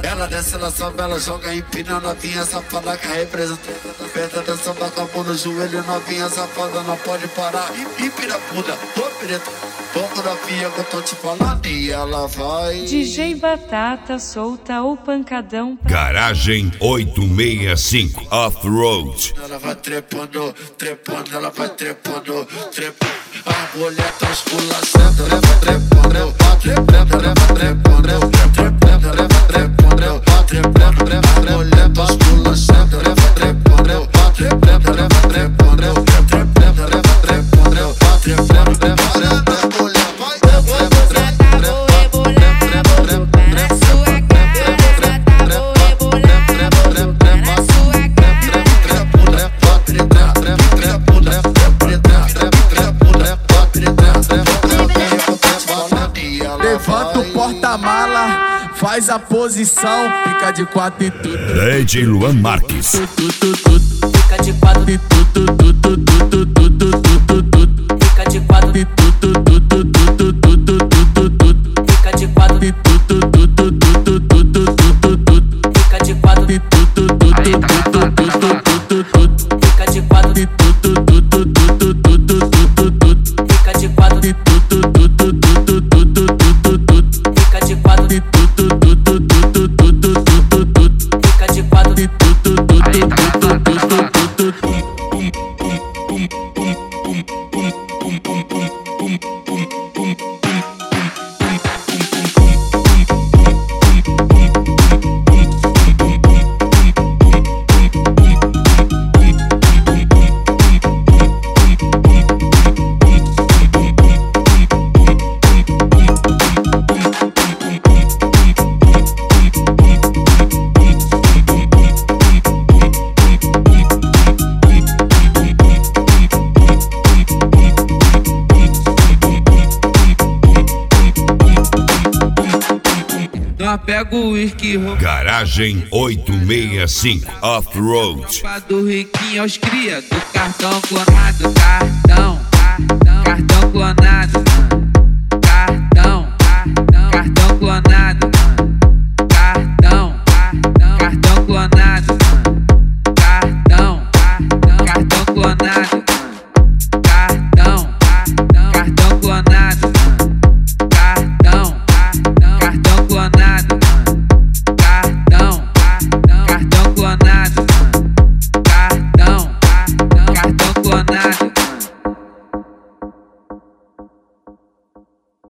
Ela desce, ela sobe, ela joga, empina, novinha safada que representa. Aperta, dança, bota a mão no joelho, novinha safada, não pode parar. Empina, puta, ô preta, vamos novinha que eu tô te falando. E ela vai. DJ Batata solta o pancadão. Garagem 865 Off-Road. Ela vai trepando, trepando, ela vai trepando, trepando. A mulher tá esculachando, ela vai trepando, ela vai trepando, ela vai trepando, ela vai trepando, ela vai trepando, ela vai trepando, a mulher tá esculachando, ela vai trepando, ela vai trepando, ela vai trepando, ela vai trepando, ela vai trepando, ela vai trepando, ela vai trepando, a mulher vai trepando. Levanta o porta-mala, faz a posição, fica de quatro e tudo. DJ Luan Marques. Fica de quatro e tudo. Fica de quatro e tudo. Fica de quatro e tudo. Fica de quatro e tudo. Fica de quatro e tudo. Fica de quatro e pega o whisky, Garagem 865 Off-Road. Do riquinho aos cria, do cartão clonado, cartão clonado.